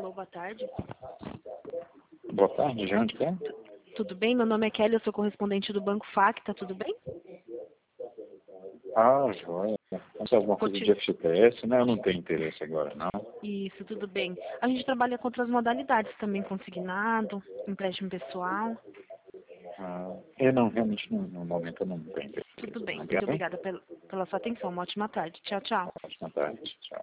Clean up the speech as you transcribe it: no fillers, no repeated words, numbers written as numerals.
Alô, boa tarde. Boa tarde, de onde que é? Tudo bem? Meu nome é Kelly, eu sou correspondente do Banco Facta, tudo bem? Ah, joia. Mas alguma coisa de FGTS, né? Eu não tenho interesse agora, não. Isso, tudo bem. A gente trabalha com outras modalidades também, consignado, empréstimo pessoal. Ah, eu não, realmente, no momento eu não tenho interesse. Tudo bem, muito Obrigado, hein? obrigada pela sua atenção. Uma ótima tarde. Tchau, tchau. Ótima tarde. Tchau.